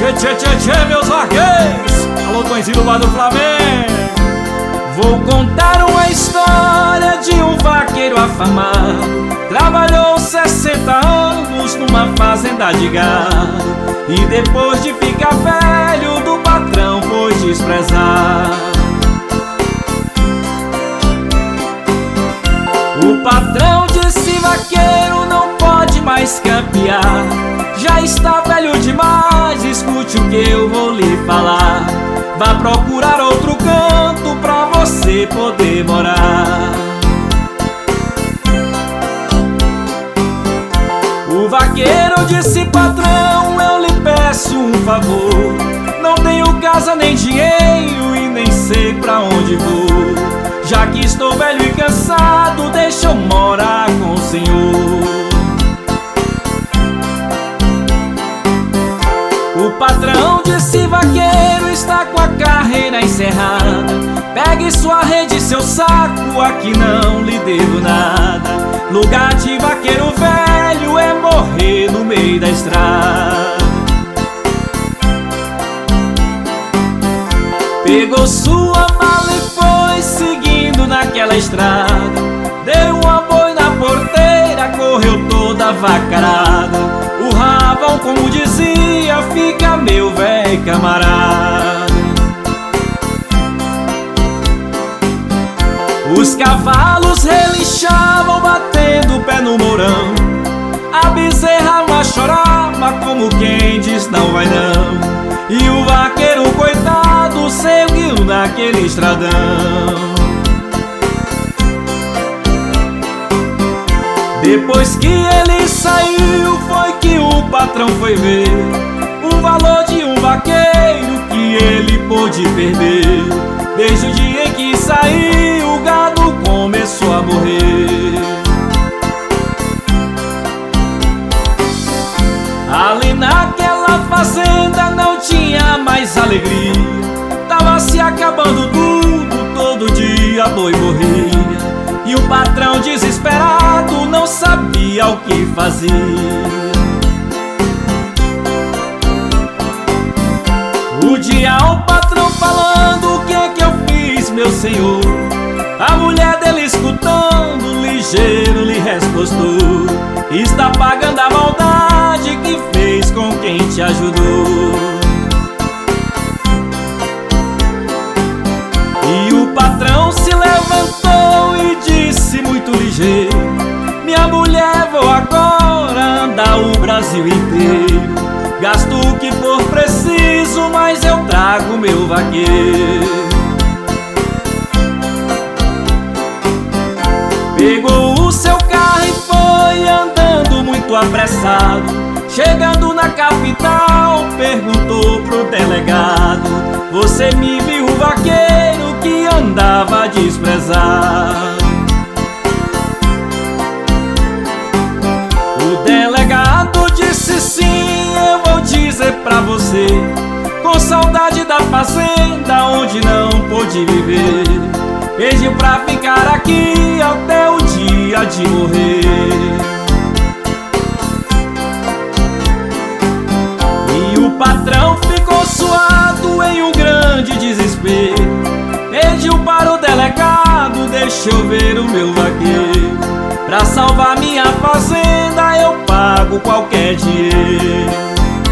Tchê, meus vaqueiros. Alô, Tonzinho do Bar do Flamengo. Vou contar uma história de um vaqueiro afamado. Trabalhou 60 anos numa fazenda de gado, e depois de ficar velho do patrão foi desprezado. O patrão disse: vaqueiro, não pode mais campear, já está velho demais, escute o que eu vou lhe falar. Vá procurar outro canto pra você poder morar. O vaqueiro disse: patrão, eu lhe peço um favor, não tenho casa nem dinheiro e nem sei pra onde vou. Já que estou velho e cansado, deixa eu morar com o senhor. O patrão disse: vaqueiro, está com a carreira encerrada, pegue sua rede e seu saco, aqui não lhe devo nada. Lugar de vaqueiro velho é morrer no meio da estrada. Pegou sua mala e foi seguindo naquela estrada, deu uma boi na porteira, correu toda vacarada. O Ravão, como dizia, fica meu véi camarada. Os cavalos relinchavam batendo o pé no mourão, a bezerra chorava como quem diz não vai não. E o vaqueiro coitado seguiu naquele estradão. Depois que ele saiu, foi que o patrão foi ver o valor de um vaqueiro que ele pôde perder. Desde o dia em que saiu, o gado começou a morrer. Ali naquela fazenda não tinha mais alegria, tava se acabando tudo, todo dia boi morria. E o patrão desesperado não sabia o que fazia. O dia o patrão falando: o que é que eu fiz, meu senhor? A mulher dele escutando, ligeiro lhe respostou: está pagando a maldade que fez com quem te ajudou. E o patrão se levantou e disse muito ligeiro: minha mulher, vou agora andar o Brasil inteiro, gasto o que for preciso, mas eu trago meu vaqueiro. Pegou o seu carro e foi andando muito apressado. Chegando na capital, perguntou pro delegado: você me viu, vaqueiro, que andava desprezado? O delegado disse: sim, eu vou dizer pra você, com saudade da fazenda onde não pôde viver, pediu pra ficar aqui até o dia de morrer. E o patrão ficou suado em um grande desespero, pediu para o delegado: deixa eu ver o meu vaqueiro, pra salvar minha fazenda eu pago qualquer dinheiro.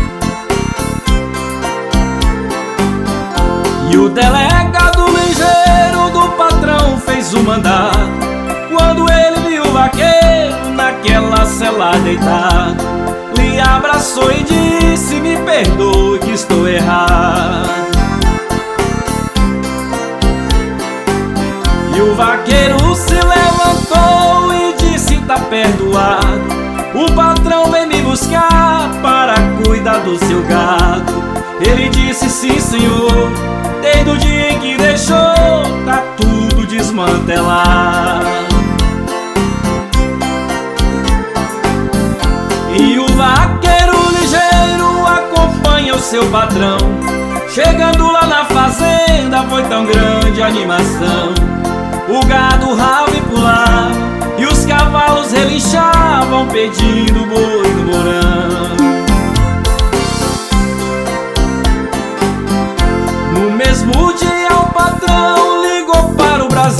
E o delegado ligeiro do patrão fez o mandado. Quando ele viu o vaqueiro naquela cela deitado, lhe abraçou e disse: me perdoe que estou errado. E o vaqueiro se levantou e disse: tá perdoado, o patrão vem me buscar para cuidar do seu gado. Ele disse: sim, senhor, desde o dia em que deixou, tá tudo desmantelado. E o vaqueiro ligeiro acompanha o seu patrão. Chegando lá na fazenda foi tão grande a animação, o gado ralava e pulava e os cavalos relinchavam pedindo boi no morão.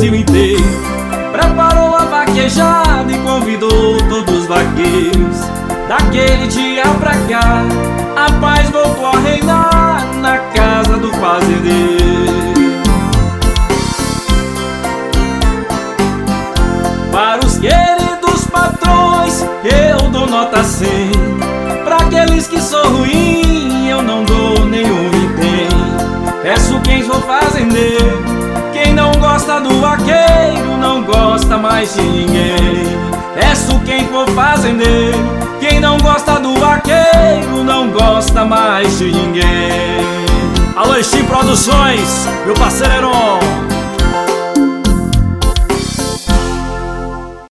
Brasil inteiro. Preparou a vaquejada e convidou todos os vaqueiros. Daquele dia pra cá, a paz voltou a reinar na casa do fazendeiro. Para os queridos patrões eu dou nota 100. Pra aqueles que são ruins eu não dou nenhum vintém. Peço quem for fazendeiro, quem não gosta do vaqueiro não gosta mais de ninguém. Peço quem for fazendeiro, quem não gosta do vaqueiro não gosta mais de ninguém. Alô, Steam Produções, meu parceiro Heron.